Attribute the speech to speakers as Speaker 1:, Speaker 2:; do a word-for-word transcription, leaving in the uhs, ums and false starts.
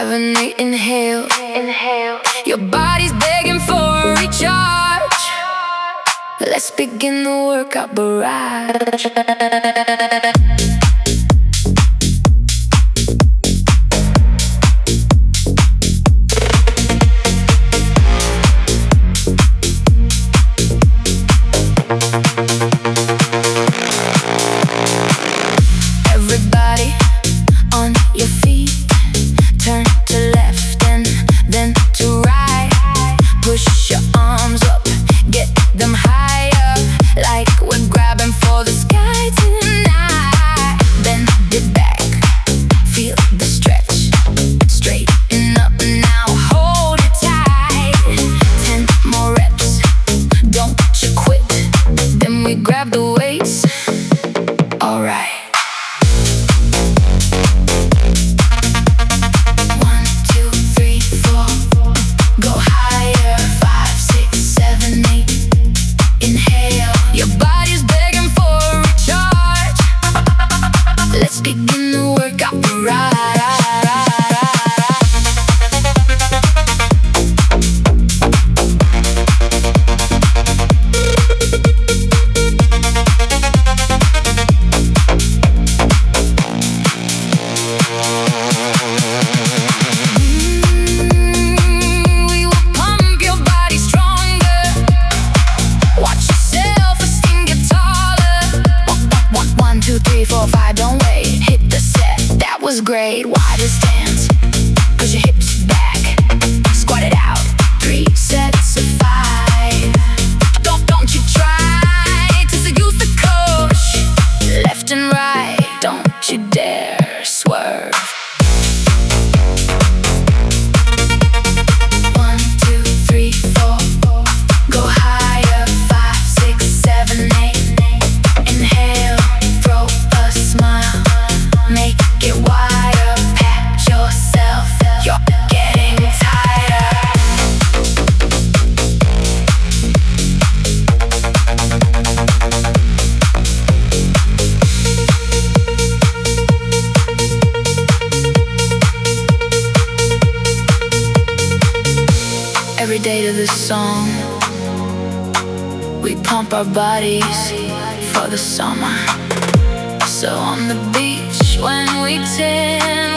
Speaker 1: seven, eight, inhale, inhale. Your body's begging for a recharge. Let's begin the workout barrage. Everybody on your feet. Turn to left and then to right. Push your arms up, get them higher, like we're grabbing for the sky tonight. Bend it back, feel the stretch. Straighten up now, hold it tight. Ten more reps, don't you quit. Then we grab the weights. Alright. Let's begin the workout barrage. Three, four, five, don't wait. Hit the set, that was great. Wider stance, push your hips back. Squat it out, three sets of five. Don't, don't you try to seduce the coach. Left and right, don't you dare swerve. One, two, three, four. Go higher, five, six, seven, eight. Inhale. Smile, make it wider, pat yourself, you're getting tighter. Every day to this song, we pump our bodies for the summer. So on the beach when we tan,